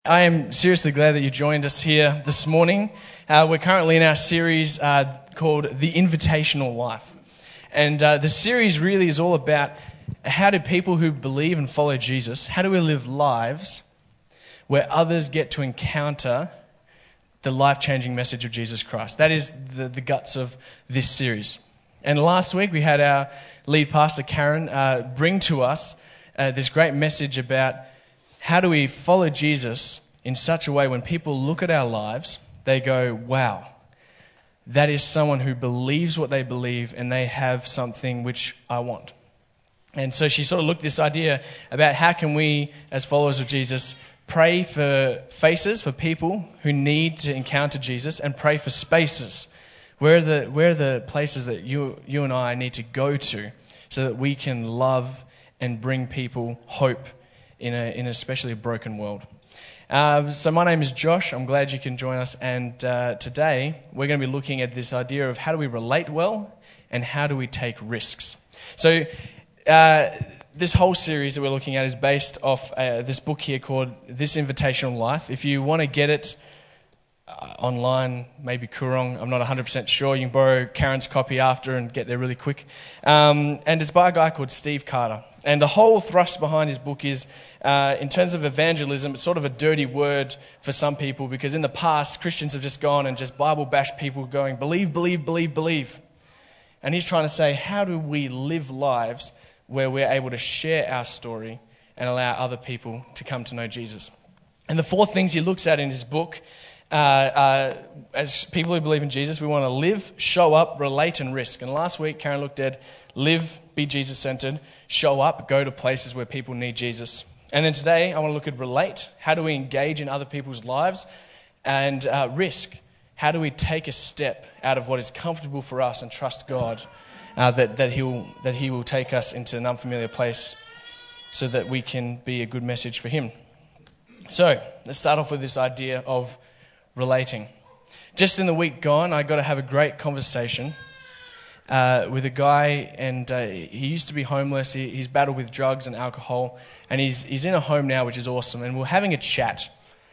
I am seriously glad that you joined us here this morning. We're currently in our series called The Invitational Life. And the series really is all about how do people who believe and follow Jesus, how do we live lives where others get to encounter the life-changing message of Jesus Christ. That is the guts of this series. And last week we had our lead pastor, Karen, bring to us this great message about how do we follow Jesus in such a way when people look at our lives, they go, wow, that is someone who believes what they believe and they have something which I want. And so she sort of looked at this idea about how can we, as followers of Jesus, pray for faces, for people who need to encounter Jesus, and pray for spaces. Where are the places that you and I need to go to so that we can love and bring people hope in especially a broken world. So my name is Josh. I'm glad you can join us. And today we're going to be looking at this idea of how do we relate well and how do we take risks. So this whole series that we're looking at is based off this book here called This Invitational Life. If you want to get it online, maybe Kurong, I'm not 100% sure. You can borrow Karen's copy after and get there really quick. And it's by a guy called Steve Carter. And the whole thrust behind his book is, in terms of evangelism, it's sort of a dirty word for some people because in the past, Christians have just gone and just Bible bashed people going, believe, believe, believe, believe. And he's trying to say, how do we live lives where we're able to share our story and allow other people to come to know Jesus? And the four things he looks at in his book, as people who believe in Jesus, we want to live, show up, relate, and risk. And last week, Karen looked at live, be Jesus-centered, show up, go to places where people need Jesus. And then today, I want to look at relate. How do we engage in other people's lives? And risk. How do we take a step out of what is comfortable for us and trust God that He will take us into an unfamiliar place so that we can be a good message for Him. So, let's start off with this idea of relating. Just in the week gone, I got to have a great conversation with a guy, and he used to be homeless. He's battled with drugs and alcohol, and he's in a home now, which is awesome. And we're having a chat,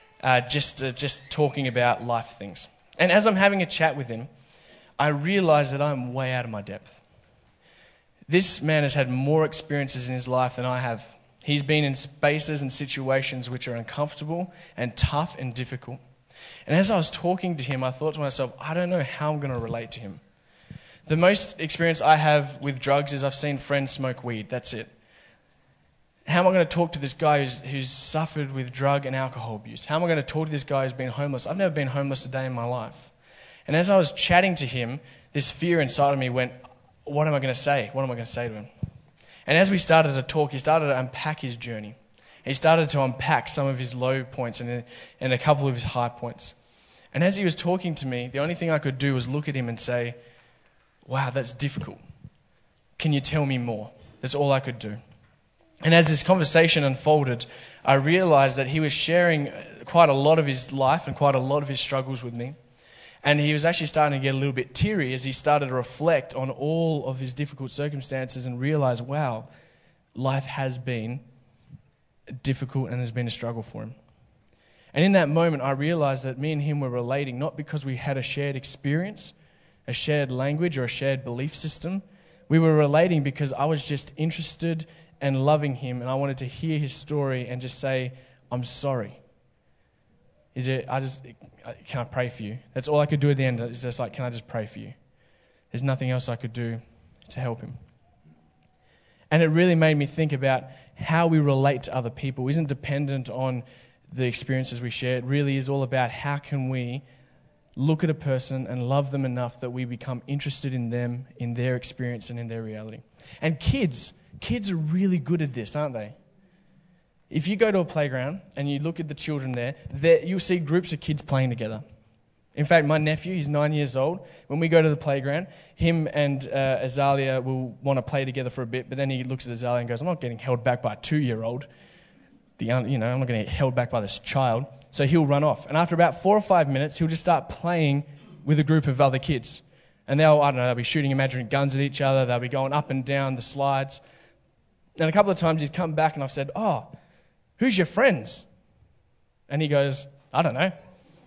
just talking about life things. And as I'm having a chat with him, I realize that I'm way out of my depth. This man has had more experiences in his life than I have. He's been in spaces and situations which are uncomfortable and tough and difficult. And as I was talking to him, I thought to myself, I don't know how I'm going to relate to him. The most experience I have with drugs is I've seen friends smoke weed. That's it. How am I going to talk to this guy who's suffered with drug and alcohol abuse? How am I going to talk to this guy who's been homeless? I've never been homeless a day in my life. And as I was chatting to him, this fear inside of me went, what am I going to say? What am I going to say to him? And as we started to talk, he started to unpack his journey. He started to unpack some of his low points and a couple of his high points. And as he was talking to me, the only thing I could do was look at him and say, wow, that's difficult. Can you tell me more? That's all I could do. And as this conversation unfolded, I realized that he was sharing quite a lot of his life and quite a lot of his struggles with me. And he was actually starting to get a little bit teary as he started to reflect on all of his difficult circumstances and realize, wow, life has been difficult and has been a struggle for him. And in that moment, I realized that me and him were relating not because we had a shared experience, a shared language, or a shared belief system. We were relating because I was just interested and loving him, and I wanted to hear his story and just say, I'm sorry. Can I pray for you? That's all I could do at the end. It's just like, can I just pray for you? There's nothing else I could do to help him. And it really made me think about how we relate to other people isn't dependent on the experiences we share. It really is all about how can we look at a person and love them enough that we become interested in them, in their experience and in their reality. And kids are really good at this, aren't they? If you go to a playground and you look at the children there, you'll see groups of kids playing together. In fact, my nephew, he's 9 years old. When we go to the playground, him and Azalia will want to play together for a bit, but then he looks at Azalia and goes, I'm not getting held back by a 2-year-old. I'm not going to get held back by this child. So he'll run off. And after about 4 or 5 minutes, he'll just start playing with a group of other kids. And they'll be shooting imaginary guns at each other. They'll be going up and down the slides. And a couple of times he's come back and I've said, who's your friends? And he goes, I don't know.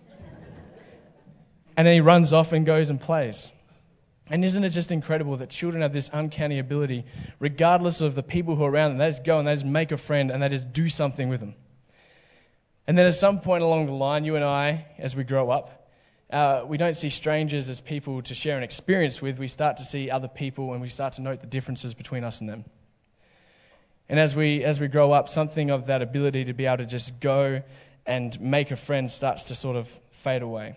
And then he runs off and goes and plays. And isn't it just incredible that children have this uncanny ability, regardless of the people who are around them, they just go and they just make a friend and they just do something with them. And then at some point along the line, you and I, as we grow up, we don't see strangers as people to share an experience with. We start to see other people and we start to note the differences between us and them. And as we grow up, something of that ability to be able to just go and make a friend starts to sort of fade away.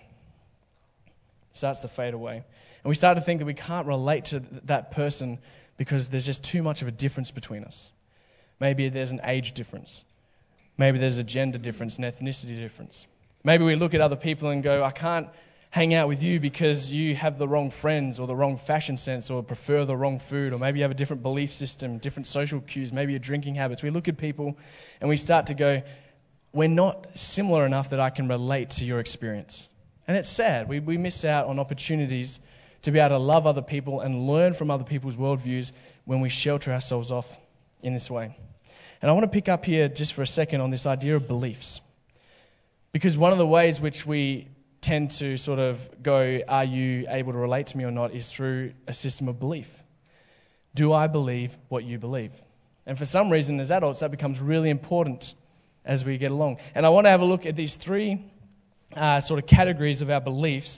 Starts to fade away. And we start to think that we can't relate to that person because there's just too much of a difference between us. Maybe there's an age difference. Maybe there's a gender difference, an ethnicity difference. Maybe we look at other people and go, I can't hang out with you because you have the wrong friends or the wrong fashion sense or prefer the wrong food, or maybe you have a different belief system, different social cues, maybe your drinking habits. We look at people and we start to go, we're not similar enough that I can relate to your experience. And it's sad. We miss out on opportunities to be able to love other people and learn from other people's worldviews when we shelter ourselves off in this way. And I want to pick up here just for a second on this idea of beliefs. Because one of the ways which we tend to sort of go, are you able to relate to me or not, is through a system of belief. Do I believe what you believe? And for some reason, as adults, that becomes really important as we get along. And I want to have a look at these three sort of categories of our beliefs,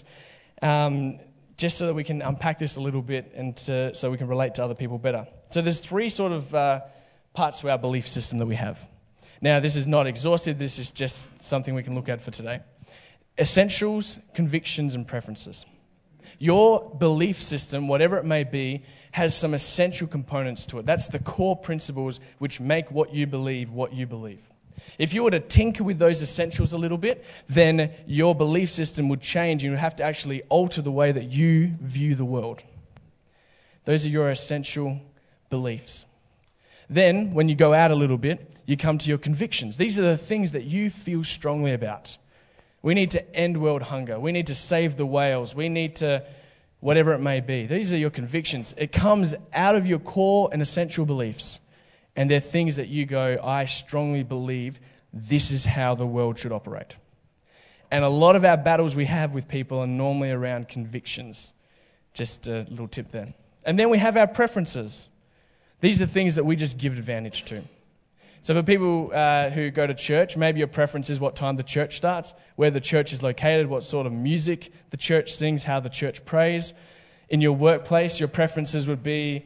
just so that we can unpack this a little bit and so we can relate to other people better. So there's three sort of parts to our belief system that we have. Now, this is not exhaustive. This is just something we can look at for today. Essentials, convictions, and preferences. Your belief system, whatever it may be, has some essential components to it. That's the core principles which make what you believe what you believe. If you were to tinker with those essentials a little bit, then your belief system would change and you would have to actually alter the way that you view the world. Those are your essential beliefs. Then, when you go out a little bit, you come to your convictions. These are the things that you feel strongly about. We need to end world hunger. We need to save the whales. We need to, whatever it may be. These are your convictions. It comes out of your core and essential beliefs. And they're things that you go, I strongly believe this is how the world should operate. And a lot of our battles we have with people are normally around convictions. Just a little tip there. And then we have our preferences. These are things that we just give advantage to. So for people who go to church, maybe your preference is what time the church starts, where the church is located, what sort of music the church sings, how the church prays. In your workplace, your preferences would be,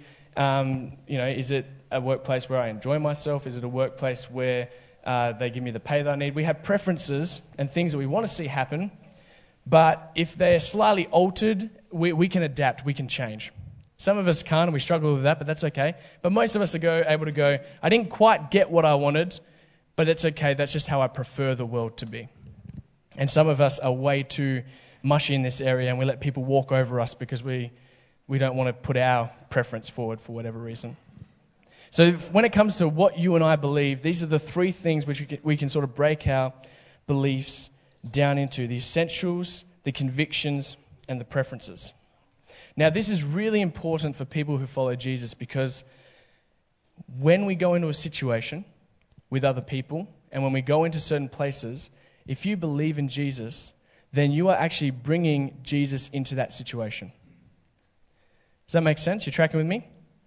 is it a workplace where I enjoy myself? Is it a workplace where they give me the pay that I need? We have preferences and things that we want to see happen, but if they're slightly altered, we can adapt, we can change. Some of us can't, and we struggle with that, but that's okay. But most of us are able to go, I didn't quite get what I wanted, but it's okay, that's just how I prefer the world to be. And some of us are way too mushy in this area, and we let people walk over us because we don't want to put our preference forward for whatever reason. So when it comes to what you and I believe, these are the three things which we can sort of break our beliefs down into: the essentials, the convictions, and the preferences. Now, this is really important for people who follow Jesus, because when we go into a situation with other people and when we go into certain places, if you believe in Jesus, then you are actually bringing Jesus into that situation. Does that make sense? You're tracking with me?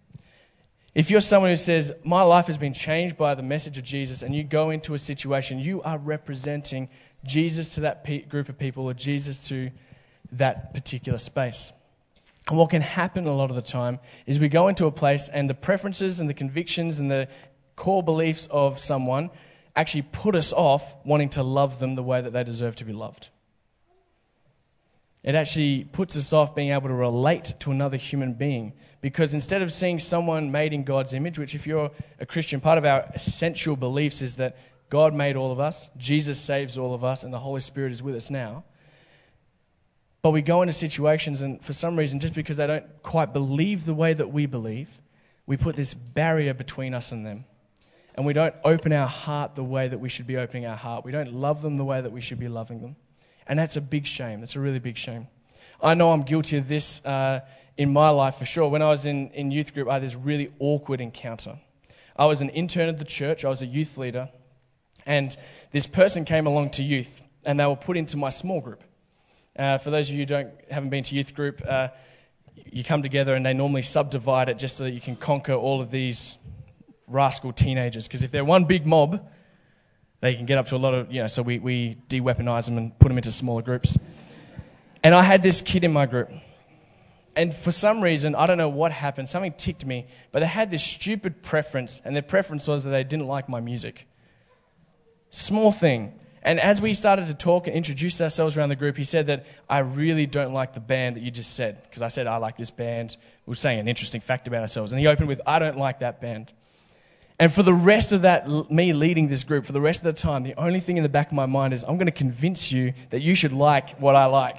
If you're someone who says, my life has been changed by the message of Jesus, and you go into a situation, you are representing Jesus to that group of people, or Jesus to that particular space. And what can happen a lot of the time is we go into a place and the preferences and the convictions and the core beliefs of someone actually put us off wanting to love them the way that they deserve to be loved. It actually puts us off being able to relate to another human being, because instead of seeing someone made in God's image, which if you're a Christian, part of our essential beliefs is that God made all of us, Jesus saves all of us, and the Holy Spirit is with us now. But we go into situations and for some reason, just because they don't quite believe the way that we believe, we put this barrier between us and them. And we don't open our heart the way that we should be opening our heart. We don't love them the way that we should be loving them. And that's a big shame. That's a really big shame. I know I'm guilty of this in my life for sure. When I was in youth group, I had this really awkward encounter. I was an intern at the church. I was a youth leader. And this person came along to youth, and they were put into my small group. For those of you who haven't been to youth group, you come together and they normally subdivide it just so that you can conquer all of these rascal teenagers. Because if they're one big mob, they can get up to a lot of, so we de-weaponize them and put them into smaller groups. And I had this kid in my group. And for some reason, I don't know what happened, something ticked me, but they had this stupid preference, and their preference was that they didn't like my music. Small thing. And as we started to talk and introduce ourselves around the group, he said that I really don't like the band that you just said. Because I said, I like this band. We were saying an interesting fact about ourselves. And he opened with, I don't like that band. And for the rest of that, me leading this group, for the rest of the time, the only thing in the back of my mind is, I'm going to convince you that you should like what I like.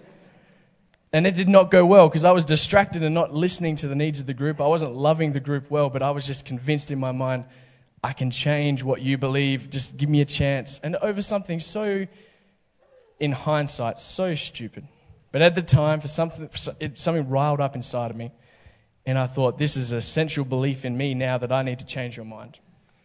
And it did not go well because I was distracted and not listening to the needs of the group. I wasn't loving the group well, but I was just convinced in my mind, I can change what you believe. Just give me a chance. And over something so, in hindsight, so stupid. But at the time, something riled up inside of me. And I thought, this is an essential belief in me now that I need to change your mind.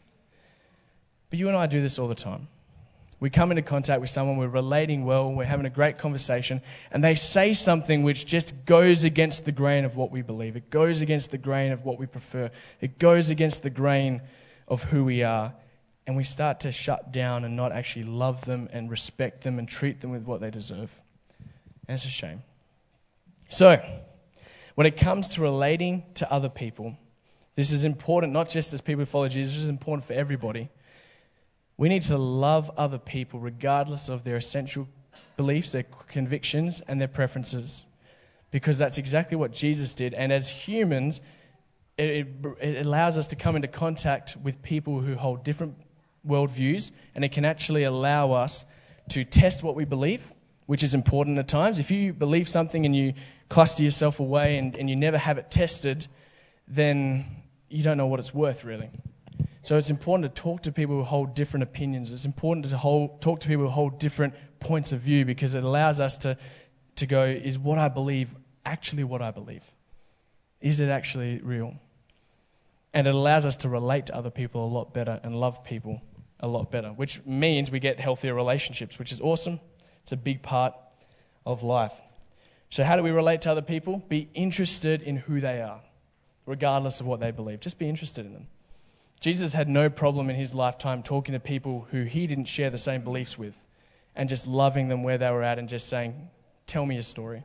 But you and I do this all the time. We come into contact with someone, we're relating well, we're having a great conversation, and they say something which just goes against the grain of what we believe. It goes against the grain of what we prefer. It goes against the grain of who we are. And we start to shut down and not actually love them and respect them and treat them with what they deserve. And it's a shame. So, when it comes to relating to other people, this is important not just as people who follow Jesus, this is important for everybody. We need to love other people regardless of their essential beliefs, their convictions, and their preferences. Because that's exactly what Jesus did. And as humans, it allows us to come into contact with people who hold different worldviews, and it can actually allow us to test what we believe, which is important at times. If you believe something and you cluster yourself away and you never have it tested, then you don't know what it's worth, really. So it's important to talk to people who hold different opinions. It's important to talk to people who hold different points of view because it allows us to go, is what I believe actually what I believe? Is it actually real? And it allows us to relate to other people a lot better and love people a lot better, which means we get healthier relationships, which is awesome. It's a big part of life. So how do we relate to other people? Be interested in who they are, regardless of what they believe. Just be interested in them. Jesus had no problem in his lifetime talking to people who he didn't share the same beliefs with and just loving them where they were at and just saying, tell me your story.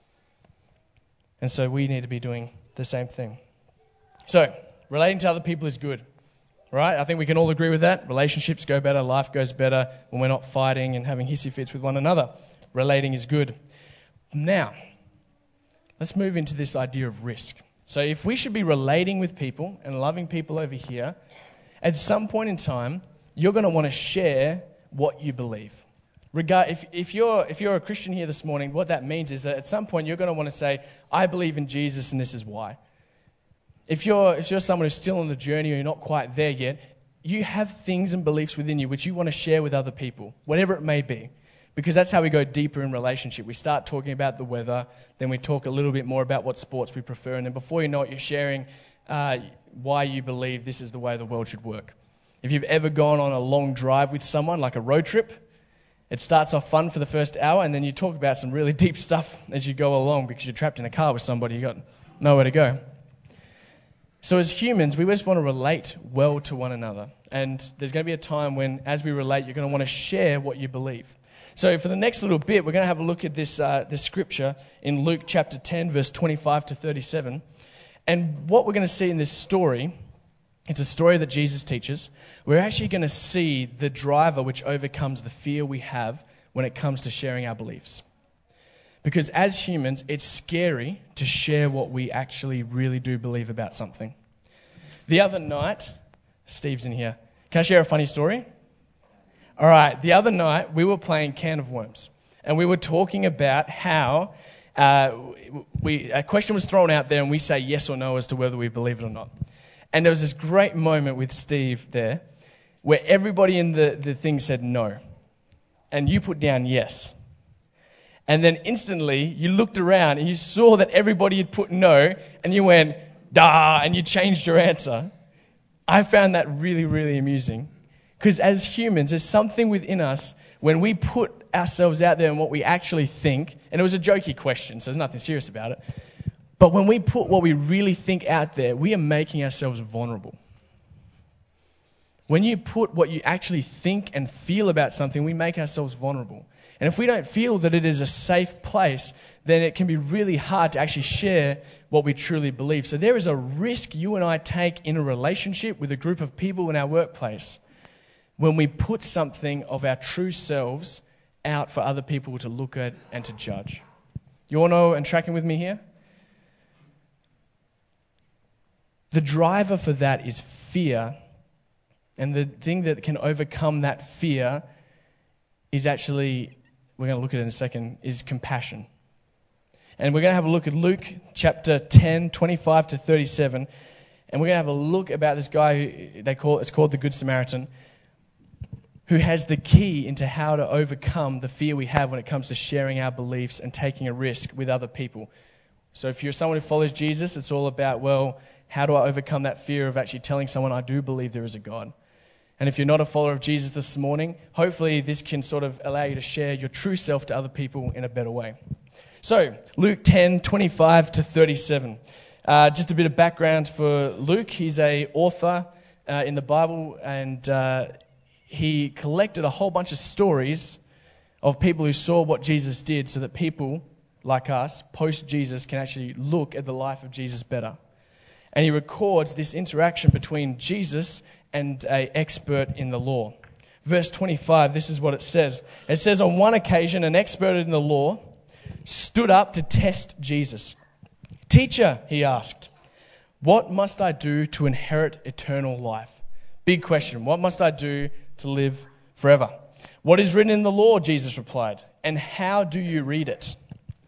And so we need to be doing the same thing. So, relating to other people is good, right? I think we can all agree with that. Relationships go better, life goes better when we're not fighting and having hissy fits with one another. Relating is good. Now, let's move into this idea of risk. So if we should be relating with people and loving people over here, at some point in time, you're going to want to share what you believe. If you're a Christian here this morning, what that means is that at some point you're going to want to say, I believe in Jesus and this is why. If you're someone who's still on the journey or you're not quite there yet, you have things and beliefs within you which you want to share with other people, whatever it may be. Because that's how we go deeper in relationship. We start talking about the weather, then we talk a little bit more about what sports we prefer, and then before you know it, you're sharing why you believe this is the way the world should work. If you've ever gone on a long drive with someone, like a road trip, it starts off fun for the first hour, and then you talk about some really deep stuff as you go along because you're trapped in a car with somebody, you've got nowhere to go. So as humans, we just want to relate well to one another. And there's going to be a time when, as we relate, you're going to want to share what you believe. So for the next little bit, we're going to have a look at this scripture in Luke chapter 10, verse 25 to 37. And what we're going to see in this story, it's a story that Jesus teaches. We're actually going to see the driver which overcomes the fear we have when it comes to sharing our beliefs. Because as humans, it's scary to share what we actually really do believe about something. The other night, Steve's in here. Can I share a funny story? All right, the other night we were playing Can of Worms, and we were talking about how a question was thrown out there, and we say yes or no as to whether we believe it or not. And there was this great moment with Steve there, where everybody in the thing said no, and you put down yes. And then instantly you looked around and you saw that everybody had put no, and you went, "Dah," and you changed your answer. I found that really, really amusing. Because as humans, there's something within us when we put ourselves out there and what we actually think, and it was a jokey question, so there's nothing serious about it, but when we put what we really think out there, we are making ourselves vulnerable. When you put what you actually think and feel about something, we make ourselves vulnerable. And if we don't feel that it is a safe place, then it can be really hard to actually share what we truly believe. So there is a risk you and I take in a relationship with a group of people in our workplace when we put something of our true selves out for other people to look at and to judge. You all know and tracking with me here? The driver for that is fear. And the thing that can overcome that fear is actually, we're going to look at it in a second, is compassion. And we're going to have a look at Luke chapter 10, 25 to 37. And we're going to have a look about this guy who it's called the Good Samaritan, who has the key into how to overcome the fear we have when it comes to sharing our beliefs and taking a risk with other people. So if you're someone who follows Jesus, it's all about, well, how do I overcome that fear of actually telling someone I do believe there is a God? And if you're not a follower of Jesus this morning, hopefully this can sort of allow you to share your true self to other people in a better way. So, Luke 10, 25 to 37. Just a bit of background for Luke. He's an author in the Bible, and he collected a whole bunch of stories of people who saw what Jesus did so that people like us, post-Jesus, can actually look at the life of Jesus better. And he records this interaction between Jesus and an expert in the law. Verse 25, this is what it says. It says, on one occasion, an expert in the law stood up to test Jesus. Teacher, he asked, what must I do to inherit eternal life? Big question. What must I do to live forever? What is written in the law? Jesus replied. And how do you read it?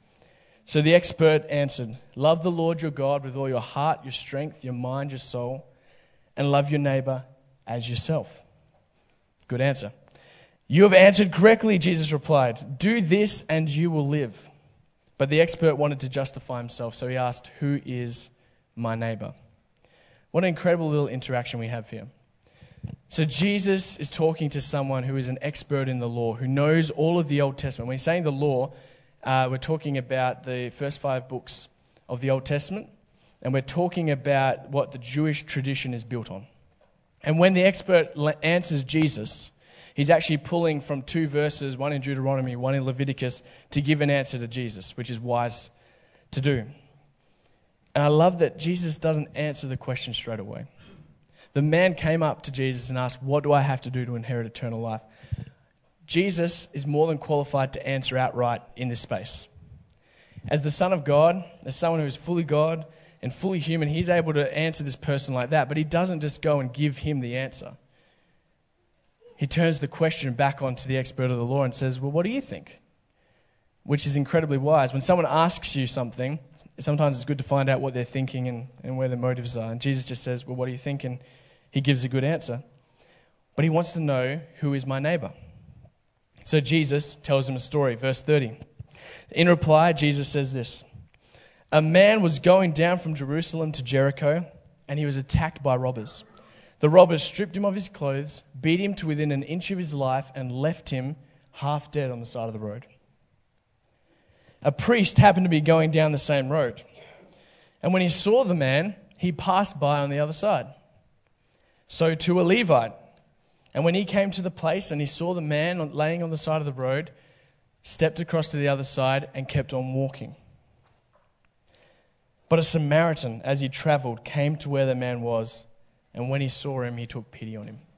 So the expert answered, love the Lord your God with all your heart, your strength, your mind, your soul, and love your neighbor as yourself. Good answer. You have answered correctly, Jesus replied. Do this and you will live. But the expert wanted to justify himself, so he asked, who is my neighbor? What an incredible little interaction we have here. So Jesus is talking to someone who is an expert in the law, who knows all of the Old Testament. When he's saying the law, we're talking about the first 5 books of the Old Testament, and we're talking about what the Jewish tradition is built on. And when the expert answers Jesus, he's actually pulling from 2 verses, one in Deuteronomy, one in Leviticus, to give an answer to Jesus, which is wise to do. And I love that Jesus doesn't answer the question straight away. The man came up to Jesus and asked, what do I have to do to inherit eternal life? Jesus is more than qualified to answer outright in this space. As the Son of God, as someone who is fully God and fully human, he's able to answer this person like that, but he doesn't just go and give him the answer. He turns the question back onto the expert of the law and says, well, what do you think? Which is incredibly wise. When someone asks you something, sometimes it's good to find out what they're thinking and where their motives are. And Jesus just says, well, what do you think? And he gives a good answer. But he wants to know, who is my neighbor? So Jesus tells him a story. Verse 30. In reply, Jesus says this. A man was going down from Jerusalem to Jericho, and he was attacked by robbers. The robbers stripped him of his clothes, beat him to within an inch of his life, and left him half dead on the side of the road. A priest happened to be going down the same road, and when he saw the man, he passed by on the other side. So too a Levite. And when he came to the place and he saw the man laying on the side of the road, stepped across to the other side and kept on walking. But a Samaritan, as he traveled, came to where the man was, and when he saw him, he took pity on him.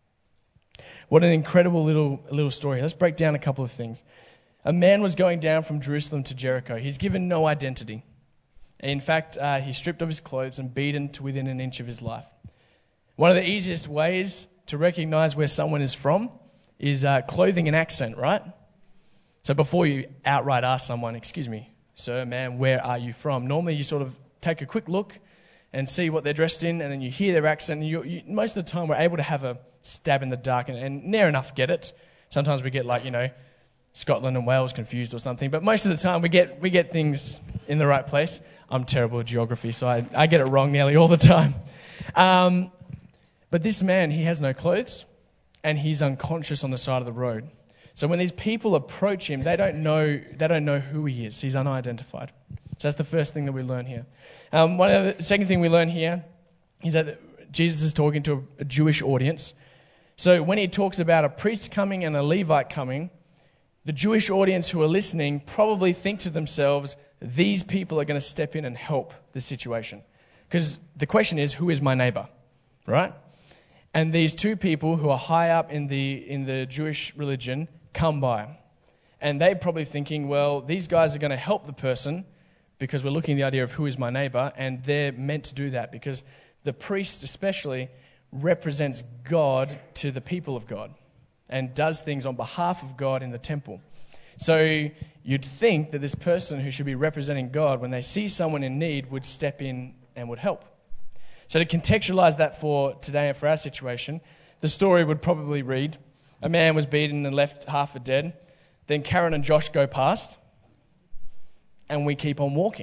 What an incredible little story. Let's break down a couple of things. A man was going down from Jerusalem to Jericho. He's given no identity. In fact, he stripped off his clothes and beaten to within an inch of his life. One of the easiest ways to recognize where someone is from is clothing and accent, right? So before you outright ask someone, excuse me, sir, ma'am, where are you from? Normally you sort of take a quick look and see what they're dressed in, and then you hear their accent. And most of the time we're able to have a stab in the dark and near enough get it. Sometimes we get Scotland and Wales confused or something, but most of the time we get things in the right place. I'm terrible at geography, so I get it wrong nearly all the time. But this man, he has no clothes. and he's unconscious on the side of the road. So when these people approach him, they don't know who he is. He's unidentified. So that's the first thing that we learn here. The second thing we learn here is that Jesus is talking to a Jewish audience. So when he talks about a priest coming and a Levite coming, the Jewish audience who are listening probably think to themselves, these people are going to step in and help the situation. Because the question is, who is my neighbor? Right? And these two people who are high up in the Jewish religion come by. And they're probably thinking, well, these guys are going to help the person because we're looking at the idea of who is my neighbor, and they're meant to do that because the priest especially represents God to the people of God and does things on behalf of God in the temple. So you'd think that this person who should be representing God, when they see someone in need, would step in and would help. So to contextualize that for today and for our situation, the story would probably read, a man was beaten and left half for dead. Then Karen and Josh go past, and we keep on walking.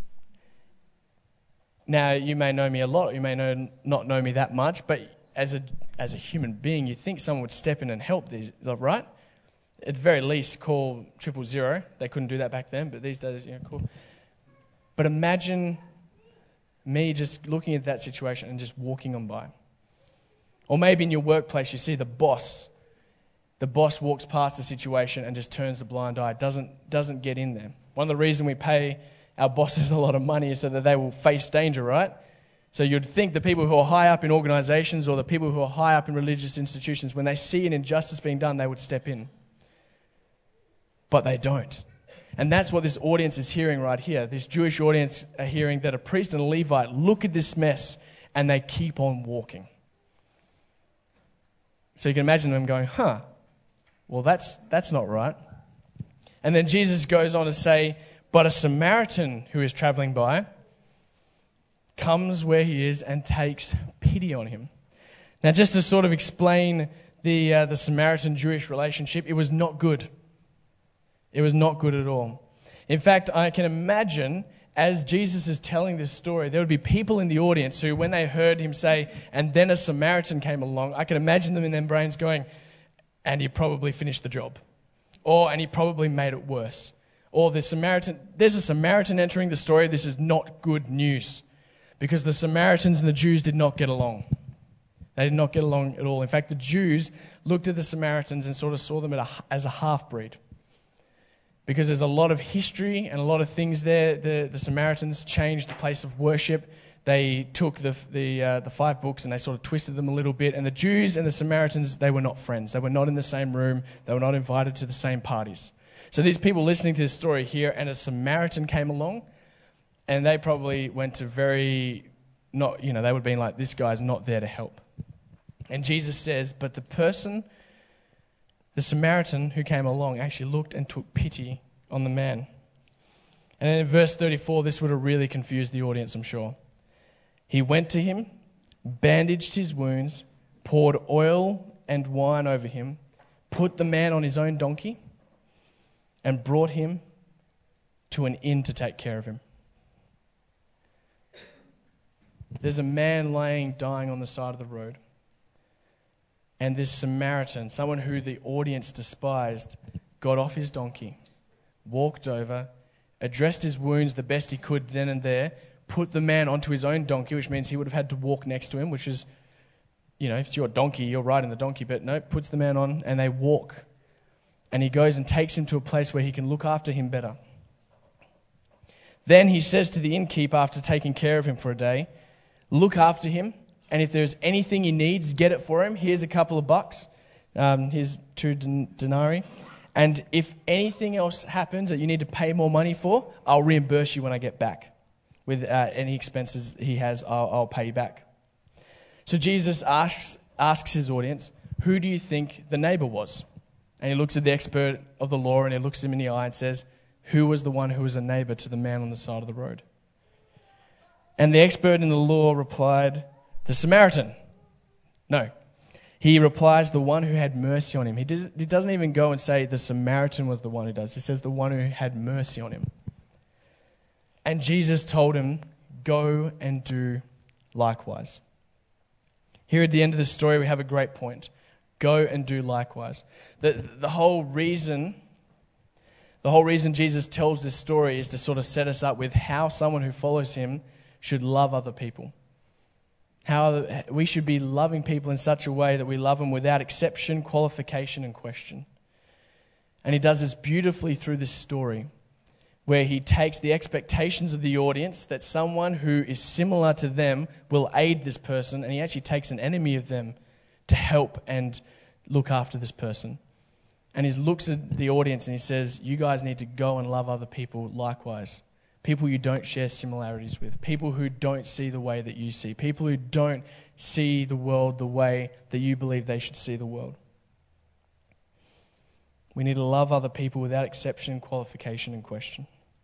Now, you may know me a lot, you may not know me that much, but as a human being, you think someone would step in and help these, right? At the very least, call 000. They couldn't do that back then, but these days, cool. But imagine me just looking at that situation and just walking on by. Or maybe in your workplace, you see the boss. The boss walks past the situation and just turns a blind eye, doesn't get in there. One of the reasons we pay our bosses a lot of money is so that they will face danger, right? So you'd think the people who are high up in organizations or the people who are high up in religious institutions, when they see an injustice being done, they would step in. But they don't. And that's what this audience is hearing right here. This Jewish audience are hearing that a priest and a Levite look at this mess and they keep on walking. So you can imagine them going, well, that's not right. And then Jesus goes on to say, but a Samaritan who is traveling by comes where he is and takes pity on him. Now, just to sort of explain the Samaritan-Jewish relationship, it was not good. It was not good at all. In fact, I can imagine as Jesus is telling this story, there would be people in the audience who, when they heard him say, and then a Samaritan came along, I can imagine them in their brains going, and he probably finished the job. And he probably made it worse. Or there's a Samaritan entering the story. This is not good news. Because the Samaritans and the Jews did not get along. They did not get along at all. In fact, the Jews looked at the Samaritans and sort of saw them as a half-breed. Because there's a lot of history and a lot of things there. The Samaritans changed the place of worship. They took the 5 books and they sort of twisted them a little bit. And the Jews and the Samaritans, they were not friends. They were not in the same room. They were not invited to the same parties. So these people listening to this story here, and a Samaritan came along, and they probably went to they would have been like, this guy's not there to help. And Jesus says, but the Samaritan who came along actually looked and took pity on the man. And then in verse 34, this would have really confused the audience, I'm sure. He went to him, bandaged his wounds, poured oil and wine over him, put the man on his own donkey, and brought him to an inn to take care of him. There's a man dying on the side of the road. And this Samaritan, someone who the audience despised, got off his donkey, walked over, addressed his wounds the best he could then and there, put the man onto his own donkey, which means he would have had to walk next to him, which is, if it's your donkey, you're riding the donkey, but no, puts the man on and they walk. And he goes and takes him to a place where he can look after him better. Then he says to the innkeeper, after taking care of him for a day, look after him, and if there's anything he needs, get it for him. Here's a couple of bucks. Here's 2 denarii. And if anything else happens that you need to pay more money for, I'll reimburse you when I get back. With any expenses he has, I'll pay you back. So Jesus asks his audience, who do you think the neighbor was? And he looks at the expert of the law and he looks him in the eye and says, who was the one who was a neighbor to the man on the side of the road? And the expert in the law replied, the Samaritan. No. He replies, the one who had mercy on him. He doesn't even go and say the Samaritan was the one who does. He says the one who had mercy on him. And Jesus told him, go and do likewise. Here at the end of the story, we have a great point. Go and do likewise. The whole reason Jesus tells this story is to sort of set us up with how someone who follows him should love other people. How we should be loving people in such a way that we love them without exception, qualification, and question. And he does this beautifully through this story, where he takes the expectations of the audience that someone who is similar to them will aid this person, and he actually takes an enemy of them to help and look after this person. And he looks at the audience and he says, you guys need to go and love other people likewise. People you don't share similarities with. People who don't see the way that you see. People who don't see the world the way that you believe they should see the world. We need to love other people without exception, qualification, and question.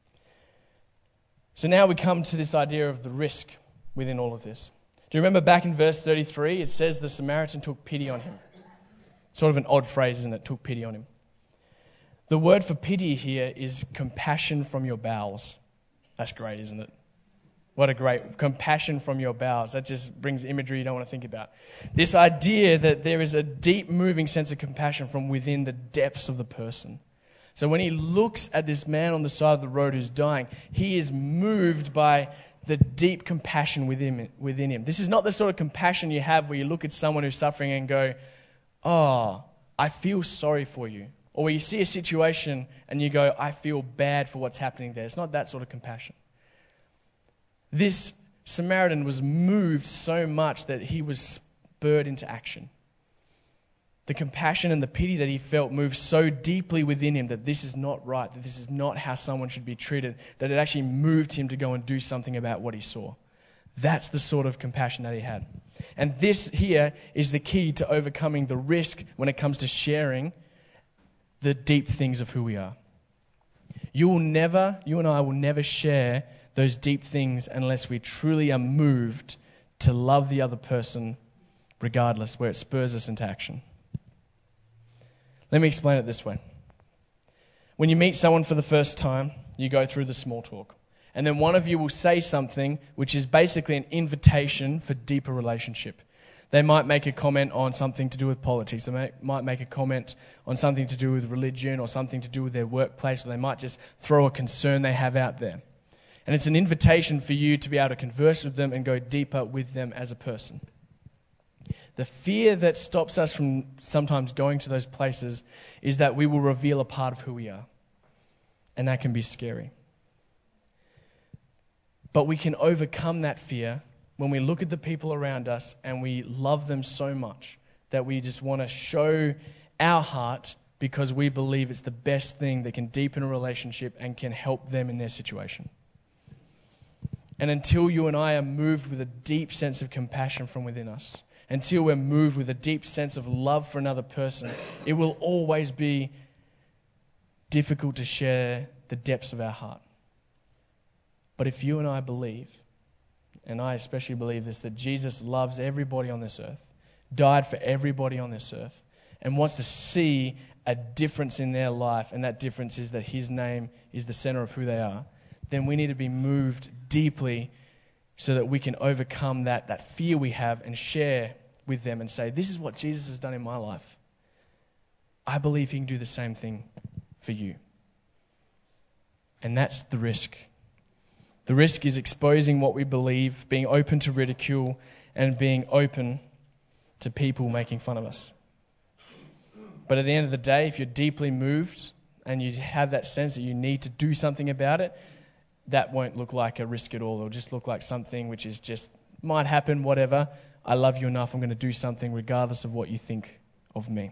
So now we come to this idea of the risk within all of this. Do you remember back in verse 33, it says the Samaritan took pity on him. Sort of an odd phrase, isn't it? Took pity on him. The word for pity here is compassion from your bowels. That's great, isn't it? What a great compassion from your bowels. That just brings imagery you don't want to think about. This idea that there is a deep moving sense of compassion from within the depths of the person. So when he looks at this man on the side of the road who's dying, he is moved by the deep compassion within him. This is not the sort of compassion you have where you look at someone who's suffering and go, oh, I feel sorry for you. Or where you see a situation and you go, I feel bad for what's happening there. It's not that sort of compassion. This Samaritan was moved so much that he was spurred into action. The compassion and the pity that he felt moved so deeply within him that this is not right, that this is not how someone should be treated, that it actually moved him to go and do something about what he saw. That's the sort of compassion that he had. And this here is the key to overcoming the risk when it comes to sharing the deep things of who we are. You and I will never share those deep things unless we truly are moved to love the other person regardless, where it spurs us into action. Let me explain it this way. When you meet someone for the first time, you go through the small talk. And then one of you will say something which is basically an invitation for deeper relationship. They might make a comment on something to do with politics. They might make a comment on something to do with religion or something to do with their workplace, or they might just throw a concern they have out there. And it's an invitation for you to be able to converse with them and go deeper with them as a person. The fear that stops us from sometimes going to those places is that we will reveal a part of who we are. And that can be scary. But we can overcome that fear when we look at the people around us and we love them so much that we just want to show our heart because we believe it's the best thing that can deepen a relationship and can help them in their situation. And until you and I are moved with a deep sense of compassion from within us, until we're moved with a deep sense of love for another person, it will always be difficult to share the depths of our heart. But if you and I believe, and I especially believe this, that Jesus loves everybody on this earth, died for everybody on this earth, and wants to see a difference in their life, and that difference is that his name is the center of who they are, then we need to be moved deeply so that we can overcome that fear we have and share with them and say, this is what Jesus has done in my life. I believe he can do the same thing for you. And that's the risk. The risk is exposing what we believe, being open to ridicule, and being open to people making fun of us. But at the end of the day, if you're deeply moved and you have that sense that you need to do something about it, that won't look like a risk at all. It'll just look like something which is just, might happen, whatever. I love you enough, I'm going to do something regardless of what you think of me.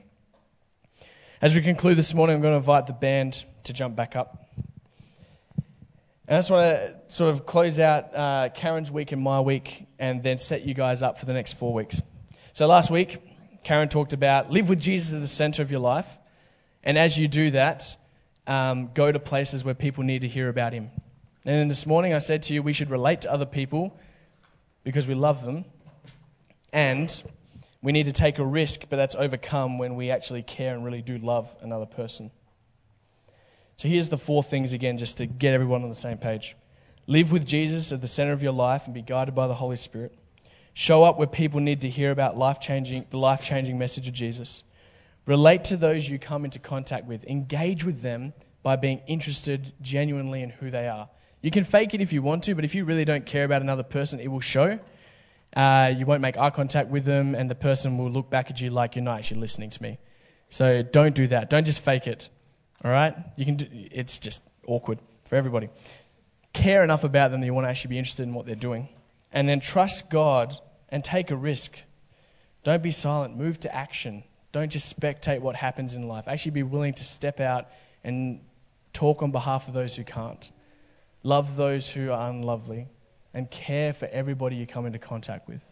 As we conclude this morning, I'm going to invite the band to jump back up. And I just want to sort of close out Karen's week and my week and then set you guys up for the next 4 weeks. So last week, Karen talked about live with Jesus at the center of your life. And as you do that, go to places where people need to hear about him. And then this morning I said to you we should relate to other people because we love them. And we need to take a risk, but that's overcome when we actually care and really do love another person. So here's the 4 things again, just to get everyone on the same page. Live with Jesus at the center of your life and be guided by the Holy Spirit. Show up where people need to hear about the life-changing message of Jesus. Relate to those you come into contact with. Engage with them by being interested genuinely in who they are. You can fake it if you want to, but if you really don't care about another person, it will show. You won't make eye contact with them, and the person will look back at you like you're not actually listening to me. So don't do that. Don't just fake it. All right? It's just awkward for everybody. Care enough about them that you want to actually be interested in what they're doing. And then trust God and take a risk. Don't be silent. Move to action. Don't just spectate what happens in life. Actually be willing to step out and talk on behalf of those who can't. Love those who are unlovely and care for everybody you come into contact with.